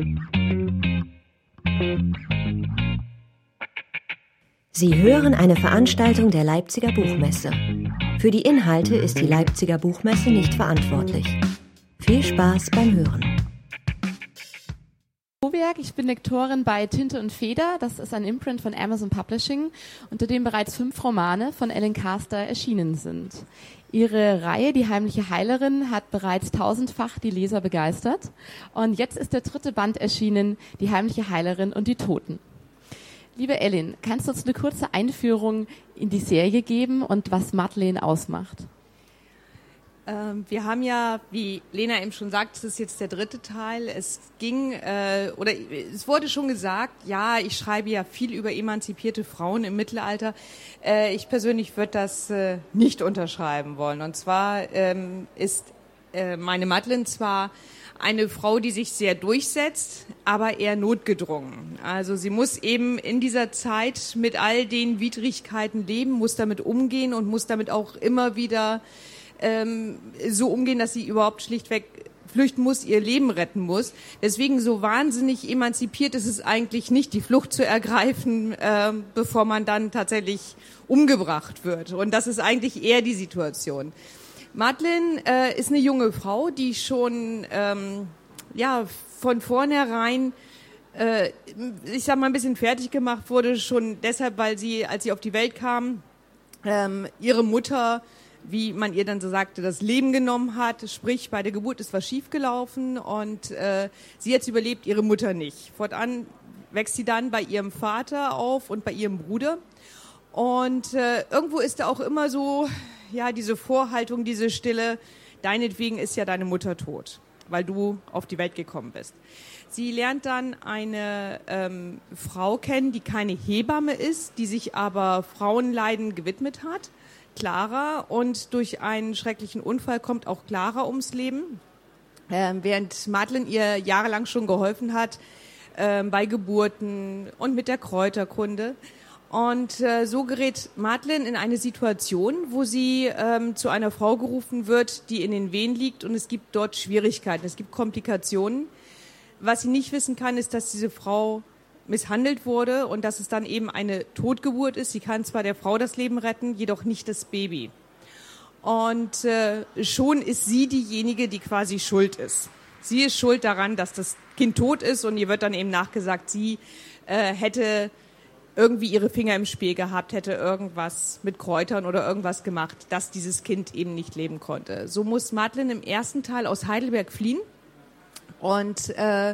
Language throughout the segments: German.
Sie hören eine Veranstaltung der Leipziger Buchmesse. Für die Inhalte ist die Leipziger Buchmesse nicht verantwortlich. Viel Spaß beim Hören. Ich bin Lektorin bei Tinte und Feder. Das ist ein Imprint von Amazon Publishing, unter dem bereits 5 Romane von Ellen Carster erschienen sind. Ihre Reihe, Die heimliche Heilerin, hat bereits 1000-fach die Leser begeistert. Und jetzt ist der 3. Band erschienen, Die heimliche Heilerin und die Toten. Liebe Ellen, kannst du uns eine kurze Einführung in die Serie geben und was Madeleine ausmacht? Wir haben ja, wie Lena eben schon sagt, es ist jetzt der 3. Teil. Es wurde schon gesagt, ja, ich schreibe ja viel über emanzipierte Frauen im Mittelalter. Ich persönlich würde das nicht unterschreiben wollen. Und zwar ist meine Madeleine zwar eine Frau, die sich sehr durchsetzt, aber eher notgedrungen. Also sie muss eben in dieser Zeit mit all den Widrigkeiten leben, muss damit umgehen und muss damit auch immer wieder so umgehen, dass sie überhaupt schlichtweg flüchten muss, ihr Leben retten muss. Deswegen so wahnsinnig emanzipiert ist es eigentlich nicht, die Flucht zu ergreifen, bevor man dann tatsächlich umgebracht wird. Und das ist eigentlich eher die Situation. Madeleine ist eine junge Frau, die schon von vornherein ich sag mal ein bisschen fertig gemacht wurde, schon deshalb, weil sie, als sie auf die Welt kam, ihre Mutter, wie man ihr dann so sagte, das Leben genommen hat. Sprich, bei der Geburt ist was schiefgelaufen und sie jetzt überlebt, ihre Mutter nicht. Fortan wächst sie dann bei ihrem Vater auf und bei ihrem Bruder. Und irgendwo ist da auch immer so, ja, diese Vorhaltung, diese Stille, deinetwegen ist ja deine Mutter tot, weil du auf die Welt gekommen bist. Sie lernt dann eine Frau kennen, die keine Hebamme ist, die sich aber Frauenleiden gewidmet hat. Clara, und durch einen schrecklichen Unfall kommt auch Clara ums Leben, während Madeleine ihr jahrelang schon geholfen hat bei Geburten und mit der Kräuterkunde. Und so gerät Madeleine in eine Situation, wo sie zu einer Frau gerufen wird, die in den Wehen liegt, und es gibt dort Schwierigkeiten, es gibt Komplikationen. Was sie nicht wissen kann, ist, dass diese Frau misshandelt wurde und dass es dann eben eine Totgeburt ist. Sie kann zwar der Frau das Leben retten, jedoch nicht das Baby. Und schon ist sie diejenige, die quasi schuld ist. Sie ist schuld daran, dass das Kind tot ist, und ihr wird dann eben nachgesagt, sie hätte irgendwie ihre Finger im Spiel gehabt, hätte irgendwas mit Kräutern oder irgendwas gemacht, dass dieses Kind eben nicht leben konnte. So muss Madeleine im 1. Teil aus Heidelberg fliehen. Und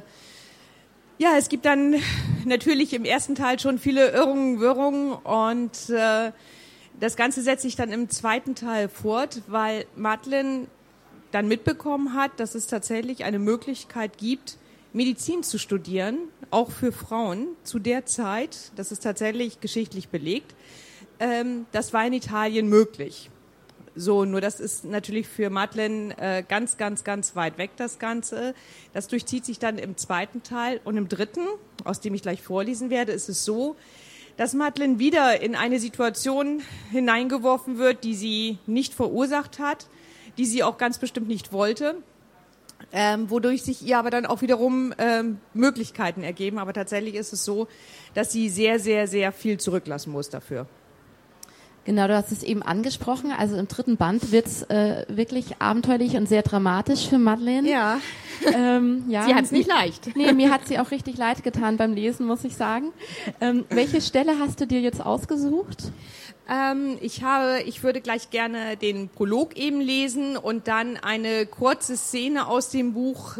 ja, es gibt dann natürlich im 1. Teil schon viele Irrungen, Wirrungen, und das Ganze setzt sich dann im 2. Teil fort, weil Madeleine dann mitbekommen hat, dass es tatsächlich eine Möglichkeit gibt, Medizin zu studieren, auch für Frauen zu der Zeit. Das ist tatsächlich geschichtlich belegt. Das war in Italien möglich. So, nur das ist natürlich für Madeleine ganz, ganz, ganz weit weg, das Ganze. Das durchzieht sich dann im 2. Teil. Und im 3., aus dem ich gleich vorlesen werde, ist es so, dass Madeleine wieder in eine Situation hineingeworfen wird, die sie nicht verursacht hat, die sie auch ganz bestimmt nicht wollte, wodurch sich ihr aber dann auch wiederum Möglichkeiten ergeben. Aber tatsächlich ist es so, dass sie sehr, sehr, sehr viel zurücklassen muss dafür. Genau, du hast es eben angesprochen. Also im 3. Band wird's wirklich abenteuerlich und sehr dramatisch für Madeleine. Ja. Ja. Sie hat's nicht leicht. Nee, mir hat sie auch richtig leid getan beim Lesen, muss ich sagen. Welche Stelle hast du dir jetzt ausgesucht? Ich würde gleich gerne den Prolog eben lesen und dann eine kurze Szene aus dem Buch,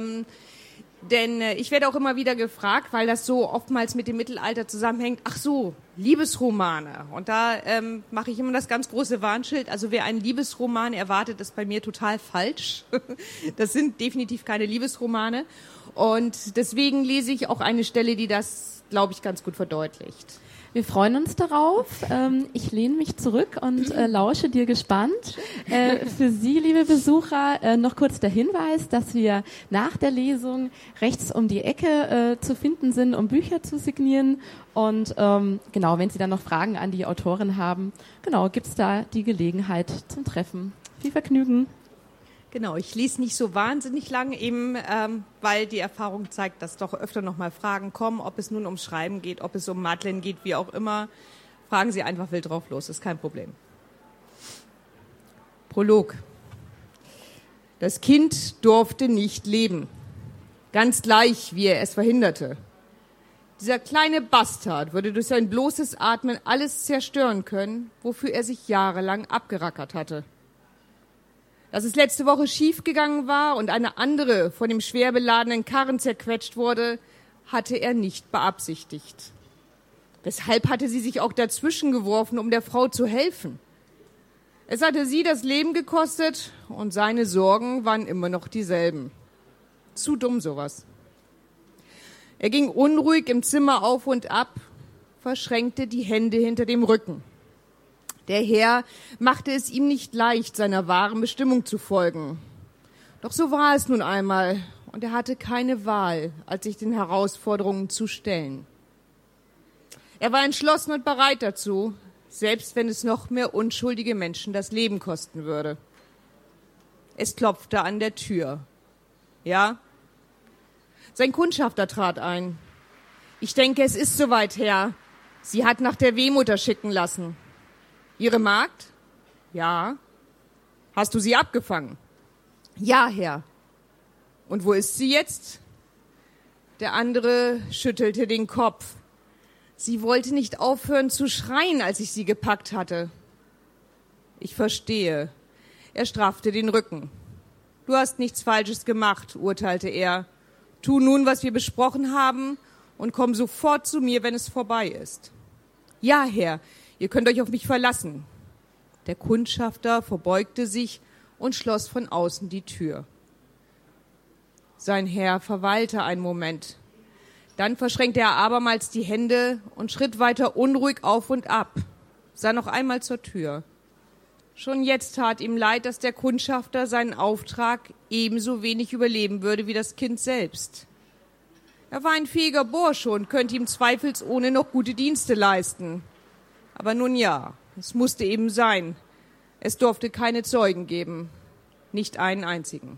denn ich werde auch immer wieder gefragt, weil das so oftmals mit dem Mittelalter zusammenhängt, ach so, Liebesromane. Und da mache ich immer das ganz große Warnschild. Also wer einen Liebesroman erwartet, ist bei mir total falsch. Das sind definitiv keine Liebesromane. Und deswegen lese ich auch eine Stelle, die das, glaube ich, ganz gut verdeutlicht. Wir freuen uns darauf. Ich lehne mich zurück und lausche dir gespannt. Für Sie, liebe Besucher, noch kurz der Hinweis, dass wir nach der Lesung rechts um die Ecke zu finden sind, um Bücher zu signieren. Und genau, wenn Sie dann noch Fragen an die Autorin haben, genau, gibt's da die Gelegenheit zum Treffen. Viel Vergnügen. Genau, ich lese nicht so wahnsinnig lang, eben weil die Erfahrung zeigt, dass doch öfter noch mal Fragen kommen, ob es nun ums Schreiben geht, ob es um Madeleine geht, wie auch immer. Fragen Sie einfach wild drauf los, ist kein Problem. Prolog. Das Kind durfte nicht leben, ganz gleich, wie er es verhinderte. Dieser kleine Bastard würde durch sein bloßes Atmen alles zerstören können, wofür er sich jahrelang abgerackert hatte. Dass es letzte Woche schiefgegangen war und eine andere von dem schwer beladenen Karren zerquetscht wurde, hatte er nicht beabsichtigt. Weshalb hatte sie sich auch dazwischen geworfen, um der Frau zu helfen? Es hatte sie das Leben gekostet und seine Sorgen waren immer noch dieselben. Zu dumm sowas. Er ging unruhig im Zimmer auf und ab, verschränkte die Hände hinter dem Rücken. Der Herr machte es ihm nicht leicht, seiner wahren Bestimmung zu folgen. Doch so war es nun einmal, und er hatte keine Wahl, als sich den Herausforderungen zu stellen. Er war entschlossen und bereit dazu, selbst wenn es noch mehr unschuldige Menschen das Leben kosten würde. Es klopfte an der Tür. Ja? Sein Kundschafter trat ein. Ich denke, es ist soweit, Herr. Sie hat nach der Wehmutter schicken lassen. Ihre Magd? Ja. Hast du sie abgefangen? Ja, Herr. Und wo ist sie jetzt? Der andere schüttelte den Kopf. Sie wollte nicht aufhören zu schreien, als ich sie gepackt hatte. Ich verstehe. Er straffte den Rücken. Du hast nichts Falsches gemacht, urteilte er. Tu nun, was wir besprochen haben, und komm sofort zu mir, wenn es vorbei ist. Ja, Herr, ihr könnt euch auf mich verlassen. Der Kundschafter verbeugte sich und schloss von außen die Tür. Sein Herr verweilte einen Moment. Dann verschränkte er abermals die Hände und schritt weiter unruhig auf und ab, sah noch einmal zur Tür. Schon jetzt tat ihm leid, dass der Kundschafter seinen Auftrag ebenso wenig überleben würde wie das Kind selbst. Er war ein fähiger Bursche und könnte ihm zweifelsohne noch gute Dienste leisten. Aber nun ja, es musste eben sein. Es durfte keine Zeugen geben, nicht einen einzigen.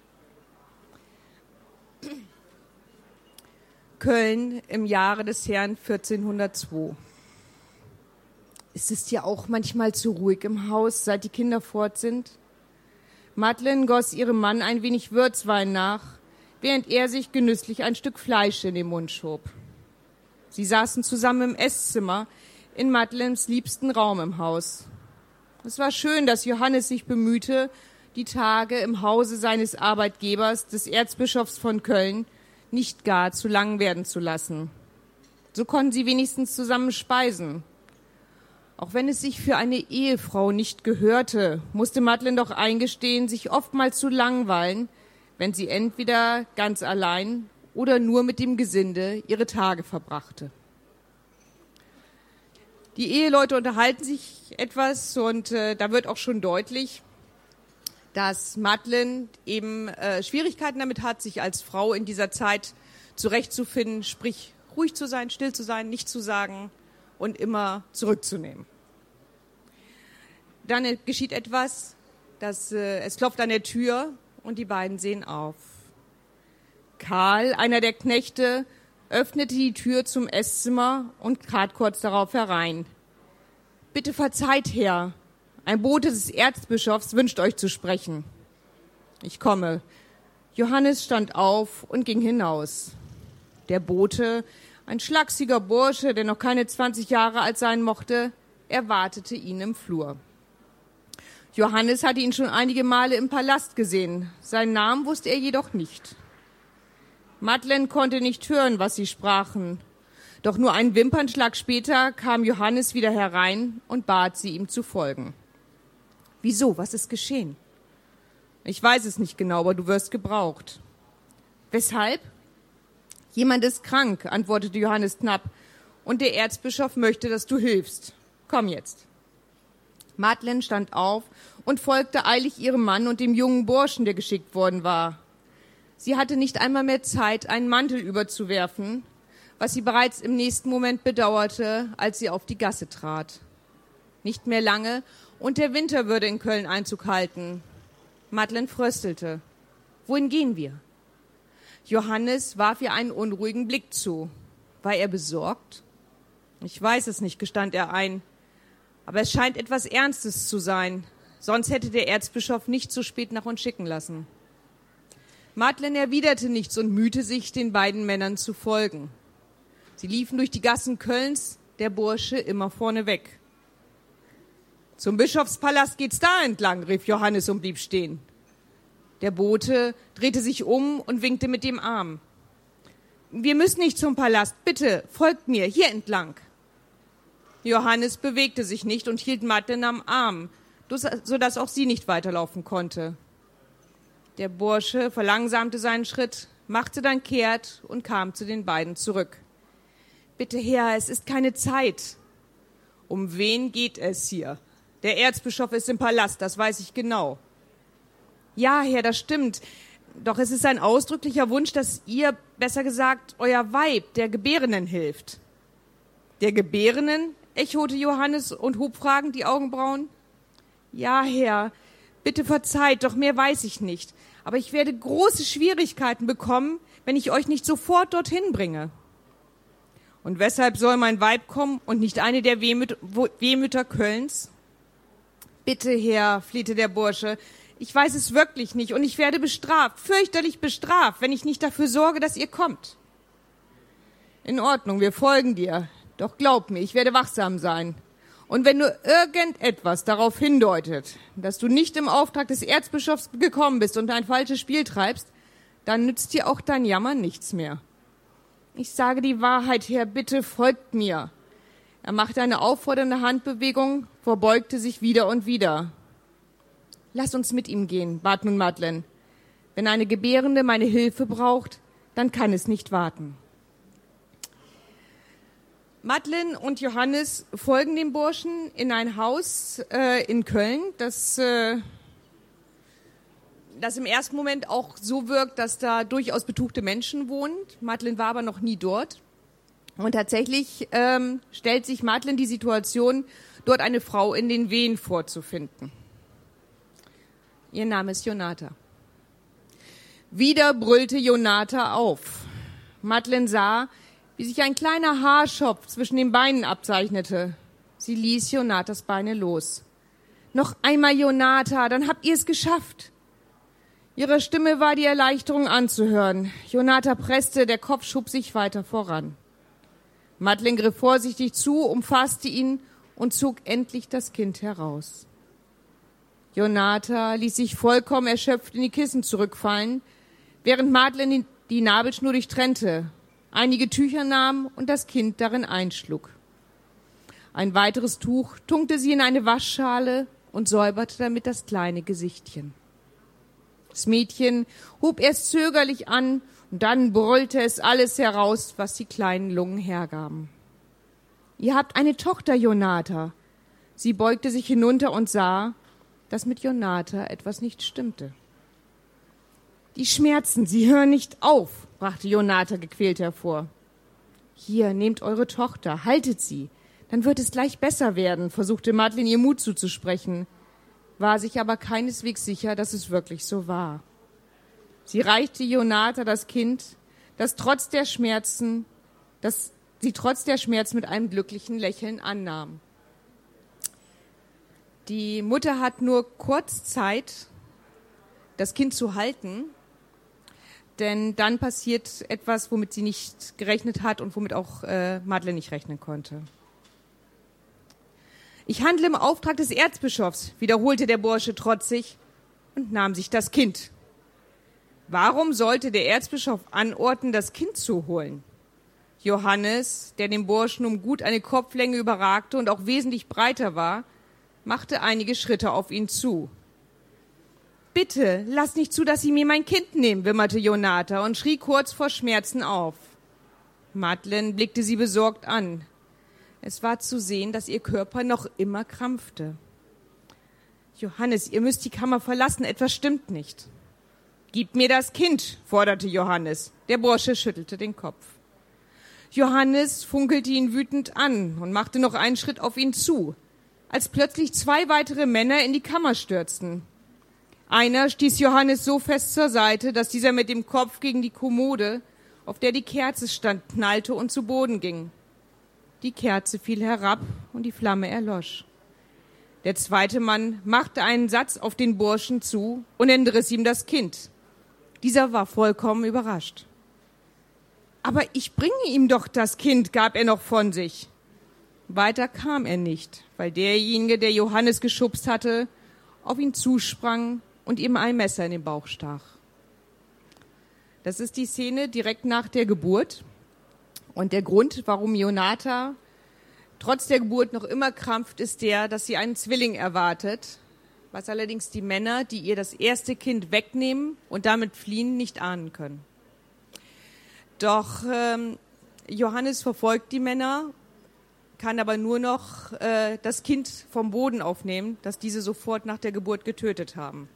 Köln im Jahre des Herrn 1402. Ist es dir auch manchmal zu ruhig im Haus, seit die Kinder fort sind? Madeleine goss ihrem Mann ein wenig Würzwein nach, während er sich genüsslich ein Stück Fleisch in den Mund schob. Sie saßen zusammen im Esszimmer, in Madeleines liebsten Raum im Haus. Es war schön, dass Johannes sich bemühte, die Tage im Hause seines Arbeitgebers, des Erzbischofs von Köln, nicht gar zu lang werden zu lassen. So konnten sie wenigstens zusammen speisen. Auch wenn es sich für eine Ehefrau nicht gehörte, musste Madeleine doch eingestehen, sich oftmals zu langweilen, wenn sie entweder ganz allein oder nur mit dem Gesinde ihre Tage verbrachte. Die Eheleute unterhalten sich etwas und da wird auch schon deutlich, dass Madeleine eben Schwierigkeiten damit hat, sich als Frau in dieser Zeit zurechtzufinden, sprich ruhig zu sein, still zu sein, nichts zu sagen und immer zurückzunehmen. Dann geschieht etwas, es klopft an der Tür und die beiden sehen auf. Karl, einer der Knechte, öffnete die Tür zum Esszimmer und trat kurz darauf herein. Bitte verzeiht, Herr. Ein Bote des Erzbischofs wünscht euch zu sprechen. Ich komme. Johannes stand auf und ging hinaus. Der Bote, ein schlachsiger Bursche, der noch keine 20 Jahre alt sein mochte, erwartete ihn im Flur. Johannes hatte ihn schon einige Male im Palast gesehen. Seinen Namen wusste er jedoch nicht. Madeleine konnte nicht hören, was sie sprachen. Doch nur einen Wimpernschlag später kam Johannes wieder herein und bat sie, ihm zu folgen. Wieso? Was ist geschehen? Ich weiß es nicht genau, aber du wirst gebraucht. Weshalb? Jemand ist krank, antwortete Johannes knapp, und der Erzbischof möchte, dass du hilfst. Komm jetzt. Madeleine stand auf und folgte eilig ihrem Mann und dem jungen Burschen, der geschickt worden war. Sie hatte nicht einmal mehr Zeit, einen Mantel überzuwerfen, was sie bereits im nächsten Moment bedauerte, als sie auf die Gasse trat. Nicht mehr lange, und der Winter würde in Köln Einzug halten. Madeleine fröstelte. Wohin gehen wir? Johannes warf ihr einen unruhigen Blick zu. War er besorgt? Ich weiß es nicht, gestand er ein. Aber es scheint etwas Ernstes zu sein. Sonst hätte der Erzbischof nicht so spät nach uns schicken lassen. Madeleine erwiderte nichts und mühte sich, den beiden Männern zu folgen. Sie liefen durch die Gassen Kölns, der Bursche immer vorneweg. Zum Bischofspalast geht's da entlang, rief Johannes und blieb stehen. Der Bote drehte sich um und winkte mit dem Arm. Wir müssen nicht zum Palast, bitte, folgt mir, hier entlang. Johannes bewegte sich nicht und hielt Madeleine am Arm, sodass auch sie nicht weiterlaufen konnte. Der Bursche verlangsamte seinen Schritt, machte dann kehrt und kam zu den beiden zurück. Bitte, Herr, es ist keine Zeit. Um wen geht es hier? Der Erzbischof ist im Palast, das weiß ich genau. Ja, Herr, das stimmt. Doch es ist ein ausdrücklicher Wunsch, dass ihr, besser gesagt, euer Weib, der Gebärenden hilft. Der Gebärenden? Echote Johannes und hob fragend die Augenbrauen. Ja, Herr, bitte verzeiht, doch mehr weiß ich nicht. Aber ich werde große Schwierigkeiten bekommen, wenn ich euch nicht sofort dorthin bringe. Und weshalb soll mein Weib kommen und nicht eine der Wehmütter Kölns? Bitte, Herr, flehte der Bursche, ich weiß es wirklich nicht und ich werde bestraft, fürchterlich bestraft, wenn ich nicht dafür sorge, dass ihr kommt. In Ordnung, wir folgen dir. Doch glaub mir, ich werde wachsam sein. Und wenn nur irgendetwas darauf hindeutet, dass du nicht im Auftrag des Erzbischofs gekommen bist und ein falsches Spiel treibst, dann nützt dir auch dein Jammern nichts mehr. Ich sage die Wahrheit, Herr, bitte folgt mir. Er machte eine auffordernde Handbewegung, verbeugte sich wieder und wieder. Lass uns mit ihm gehen, bat nun Madeleine. Wenn eine Gebärende meine Hilfe braucht, dann kann es nicht warten. Madeleine und Johannes folgen dem Burschen in ein Haus in Köln, das im ersten Moment auch so wirkt, dass da durchaus betuchte Menschen wohnen. Madeleine war aber noch nie dort. Und tatsächlich stellt sich Madeleine die Situation, dort eine Frau in den Wehen vorzufinden. Ihr Name ist Jonata. Wieder brüllte Jonata auf. Madeleine sah, wie sich ein kleiner Haarschopf zwischen den Beinen abzeichnete. Sie ließ Jonatas Beine los. Noch einmal, Jonata, dann habt ihr es geschafft. Ihrer Stimme war die Erleichterung anzuhören. Jonata presste, der Kopf schob sich weiter voran. Madeleine griff vorsichtig zu, umfasste ihn und zog endlich das Kind heraus. Jonata ließ sich vollkommen erschöpft in die Kissen zurückfallen, während Madeleine die Nabelschnur durchtrennte, einige Tücher nahm und das Kind darin einschlug. Ein weiteres Tuch tunkte sie in eine Waschschale und säuberte damit das kleine Gesichtchen. Das Mädchen hob erst zögerlich an und dann brüllte es alles heraus, was die kleinen Lungen hergaben. Ihr habt eine Tochter, Jonata. Sie beugte sich hinunter und sah, dass mit Jonata etwas nicht stimmte. Die Schmerzen, sie hören nicht auf, brachte Jonata gequält hervor. Hier, nehmt eure Tochter, haltet sie, dann wird es gleich besser werden, versuchte Madeleine ihr Mut zuzusprechen, war sich aber keineswegs sicher, dass es wirklich so war. Sie reichte Jonata das Kind, das sie trotz der Schmerzen mit einem glücklichen Lächeln annahm. Die Mutter hat nur kurz Zeit, das Kind zu halten, denn dann passiert etwas, womit sie nicht gerechnet hat und womit auch Madeleine nicht rechnen konnte. Ich handle im Auftrag des Erzbischofs, wiederholte der Bursche trotzig und nahm sich das Kind. Warum sollte der Erzbischof anordnen, das Kind zu holen? Johannes, der den Burschen um gut eine Kopflänge überragte und auch wesentlich breiter war, machte einige Schritte auf ihn zu. Bitte, lass nicht zu, dass Sie mir mein Kind nehmen, wimmerte Jonata und schrie kurz vor Schmerzen auf. Madeleine blickte sie besorgt an. Es war zu sehen, dass ihr Körper noch immer krampfte. Johannes, ihr müsst die Kammer verlassen, etwas stimmt nicht. Gib mir das Kind, forderte Johannes. Der Bursche schüttelte den Kopf. Johannes funkelte ihn wütend an und machte noch einen Schritt auf ihn zu, als plötzlich 2 weitere Männer in die Kammer stürzten. Einer stieß Johannes so fest zur Seite, dass dieser mit dem Kopf gegen die Kommode, auf der die Kerze stand, knallte und zu Boden ging. Die Kerze fiel herab und die Flamme erlosch. Der zweite Mann machte einen Satz auf den Burschen zu und entriss ihm das Kind. Dieser war vollkommen überrascht. »Aber ich bringe ihm doch das Kind«, gab er noch von sich. Weiter kam er nicht, weil derjenige, der Johannes geschubst hatte, auf ihn zusprang und ihm ein Messer in den Bauch stach. Das ist die Szene direkt nach der Geburt. Und der Grund, warum Jonata trotz der Geburt noch immer krampft, ist der, dass sie einen Zwilling erwartet, was allerdings die Männer, die ihr das erste Kind wegnehmen und damit fliehen, nicht ahnen können. Doch Johannes verfolgt die Männer, kann aber nur noch das Kind vom Boden aufnehmen, das diese sofort nach der Geburt getötet haben.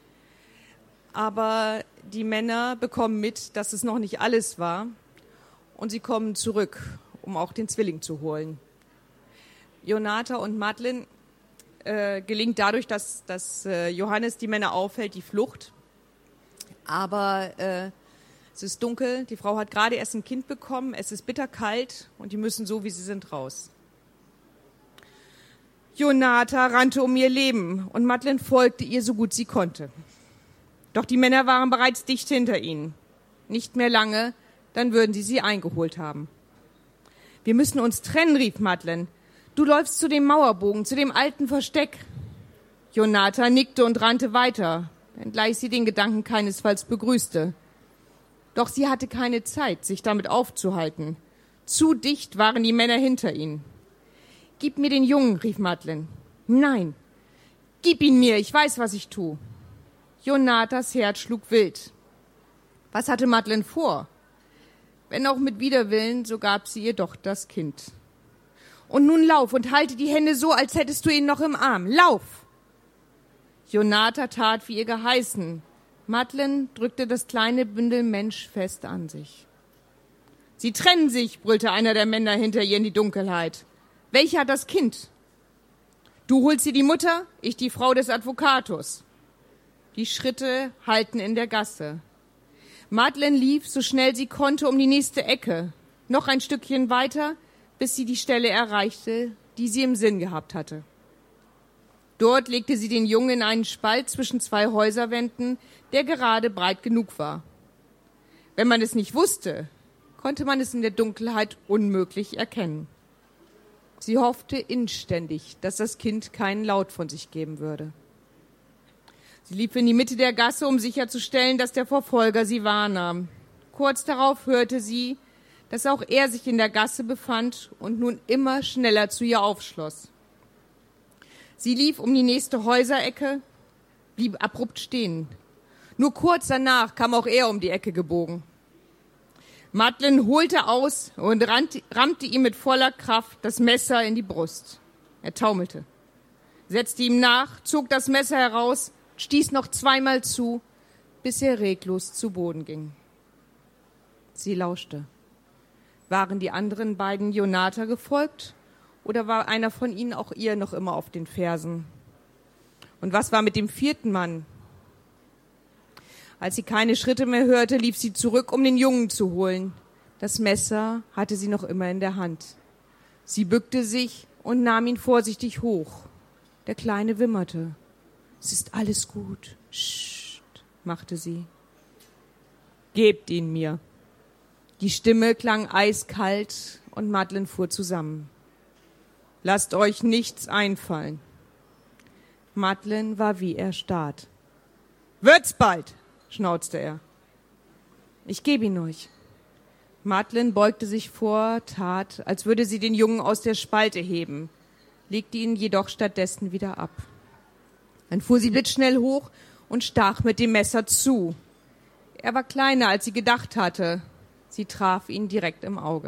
Aber die Männer bekommen mit, dass es noch nicht alles war, und sie kommen zurück, um auch den Zwilling zu holen. Jonata und Madeleine gelingt dadurch, dass Johannes die Männer aufhält, die Flucht. Aber es ist dunkel, die Frau hat gerade erst ein Kind bekommen, es ist bitterkalt und die müssen so, wie sie sind, raus. Jonata rannte um ihr Leben und Madeleine folgte ihr so gut sie konnte. Doch die Männer waren bereits dicht hinter ihnen. Nicht mehr lange, dann würden sie eingeholt haben. »Wir müssen uns trennen«, rief Madeleine. »Du läufst zu dem Mauerbogen, zu dem alten Versteck.« Jonata nickte und rannte weiter, wenngleich sie den Gedanken keinesfalls begrüßte. Doch sie hatte keine Zeit, sich damit aufzuhalten. Zu dicht waren die Männer hinter ihnen. »Gib mir den Jungen«, rief Madeleine. »Nein, gib ihn mir, ich weiß, was ich tue.« Jonatas Herz schlug wild. Was hatte Madeleine vor? Wenn auch mit Widerwillen, so gab sie ihr doch das Kind. »Und nun lauf und halte die Hände so, als hättest du ihn noch im Arm. Lauf!« Jonata tat, wie ihr geheißen. Madeleine drückte das kleine Bündel Mensch fest an sich. »Sie trennen sich«, brüllte einer der Männer hinter ihr in die Dunkelheit. »Welcher hat das Kind?« »Du holst dir die Mutter, ich die Frau des Advokatus.« Die Schritte hallten in der Gasse. Madeleine lief, so schnell sie konnte, um die nächste Ecke. Noch ein Stückchen weiter, bis sie die Stelle erreichte, die sie im Sinn gehabt hatte. Dort legte sie den Jungen in einen Spalt zwischen zwei Häuserwänden, der gerade breit genug war. Wenn man es nicht wusste, konnte man es in der Dunkelheit unmöglich erkennen. Sie hoffte inständig, dass das Kind keinen Laut von sich geben würde. Sie lief in die Mitte der Gasse, um sicherzustellen, dass der Verfolger sie wahrnahm. Kurz darauf hörte sie, dass auch er sich in der Gasse befand und nun immer schneller zu ihr aufschloss. Sie lief um die nächste Häuserecke, blieb abrupt stehen. Nur kurz danach kam auch er um die Ecke gebogen. Madeleine holte aus und rammte ihm mit voller Kraft das Messer in die Brust. Er taumelte, setzte ihm nach, zog das Messer heraus, stieß noch zweimal zu, bis er reglos zu Boden ging. Sie lauschte. Waren die anderen beiden Jonata gefolgt oder war einer von ihnen auch ihr noch immer auf den Fersen? Und was war mit dem vierten Mann? Als sie keine Schritte mehr hörte, lief sie zurück, um den Jungen zu holen. Das Messer hatte sie noch immer in der Hand. Sie bückte sich und nahm ihn vorsichtig hoch. Der Kleine wimmerte. »Es ist alles gut«, »Scht«, machte sie. »Gebt ihn mir.« Die Stimme klang eiskalt und Madeleine fuhr zusammen. »Lasst euch nichts einfallen.« Madeleine war wie erstarrt. »Wird's bald«, schnauzte er. »Ich gebe ihn euch.« Madeleine beugte sich vor, tat, als würde sie den Jungen aus der Spalte heben, legte ihn jedoch stattdessen wieder ab. Dann fuhr sie blitzschnell hoch und stach mit dem Messer zu. Er war kleiner, als sie gedacht hatte. Sie traf ihn direkt im Auge.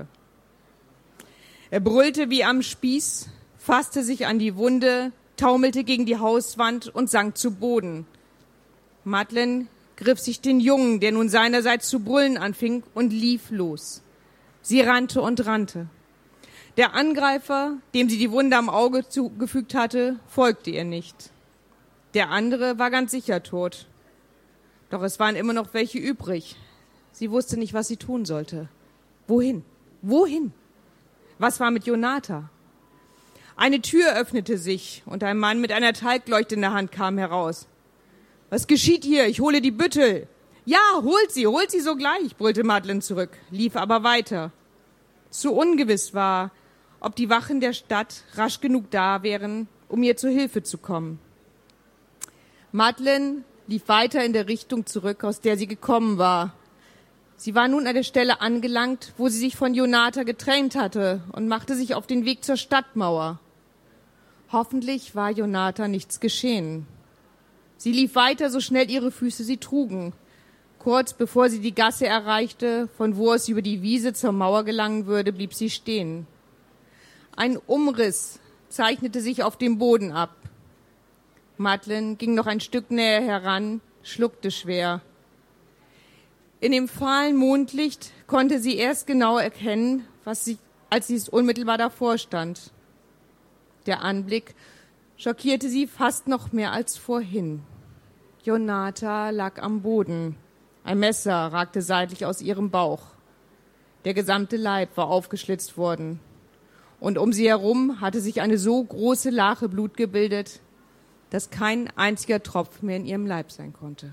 Er brüllte wie am Spieß, fasste sich an die Wunde, taumelte gegen die Hauswand und sank zu Boden. Madeleine griff sich den Jungen, der nun seinerseits zu brüllen anfing, und lief los. Sie rannte und rannte. Der Angreifer, dem sie die Wunde am Auge zugefügt hatte, folgte ihr nicht. Der andere war ganz sicher tot. Doch es waren immer noch welche übrig. Sie wusste nicht, was sie tun sollte. Wohin? Wohin? Was war mit Jonathan? Eine Tür öffnete sich und ein Mann mit einer Talgleuchte in der Hand kam heraus. »Was geschieht hier? Ich hole die Büttel.« »Ja, holt sie sogleich«, brüllte Madeleine zurück, lief aber weiter. Zu ungewiss war, ob die Wachen der Stadt rasch genug da wären, um ihr zu Hilfe zu kommen. Madeleine lief weiter in der Richtung zurück, aus der sie gekommen war. Sie war nun an der Stelle angelangt, wo sie sich von Jonathan getrennt hatte und machte sich auf den Weg zur Stadtmauer. Hoffentlich war Jonathan nichts geschehen. Sie lief weiter, so schnell ihre Füße sie trugen. Kurz bevor sie die Gasse erreichte, von wo aus über die Wiese zur Mauer gelangen würde, blieb sie stehen. Ein Umriss zeichnete sich auf dem Boden ab. Madeleine ging noch ein Stück näher heran, schluckte schwer. In dem fahlen Mondlicht konnte sie erst genau erkennen, als sie unmittelbar davor stand. Der Anblick schockierte sie fast noch mehr als vorhin. Jonathan lag am Boden. Ein Messer ragte seitlich aus ihrem Bauch. Der gesamte Leib war aufgeschlitzt worden. Und um sie herum hatte sich eine so große Lache Blut gebildet, dass kein einziger Tropfen mehr in ihrem Leib sein konnte.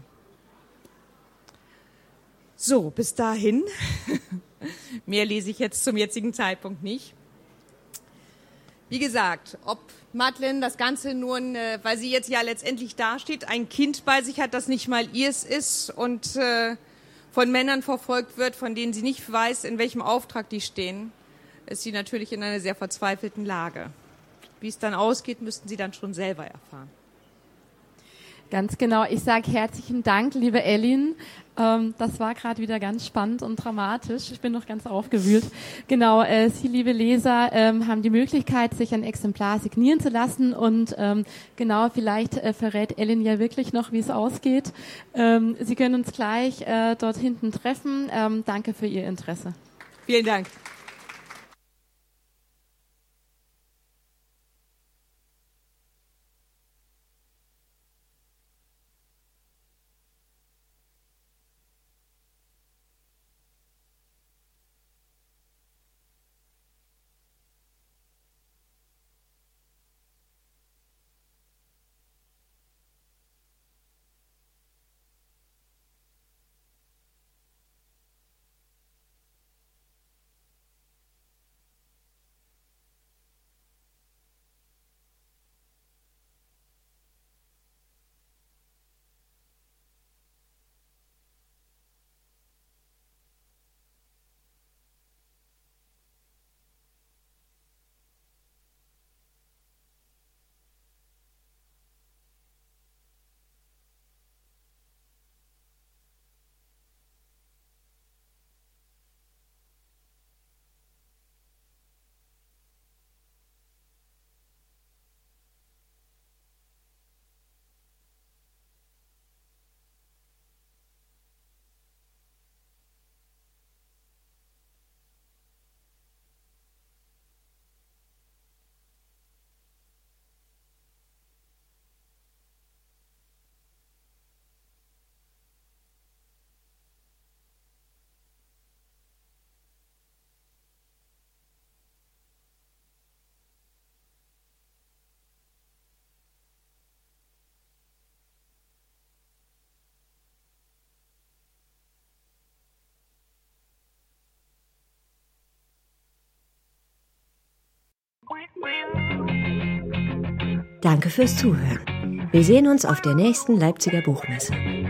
So, bis dahin. Mehr lese ich jetzt zum jetzigen Zeitpunkt nicht. Wie gesagt, ob Madeleine das Ganze nun, weil sie jetzt ja letztendlich dasteht, ein Kind bei sich hat, das nicht mal ihrs ist und von Männern verfolgt wird, von denen sie nicht weiß, in welchem Auftrag die stehen, ist sie natürlich in einer sehr verzweifelten Lage. Wie es dann ausgeht, müssten Sie dann schon selber erfahren. Ganz genau. Ich sage herzlichen Dank, liebe Ellin. Das war gerade wieder ganz spannend und dramatisch. Ich bin noch ganz aufgewühlt. Genau, Sie, liebe Leser, haben die Möglichkeit, sich ein Exemplar signieren zu lassen. Und genau, vielleicht verrät Ellin ja wirklich noch, wie es ausgeht. Sie können uns gleich dort hinten treffen. Danke für Ihr Interesse. Vielen Dank. Danke fürs Zuhören. Wir sehen uns auf der nächsten Leipziger Buchmesse.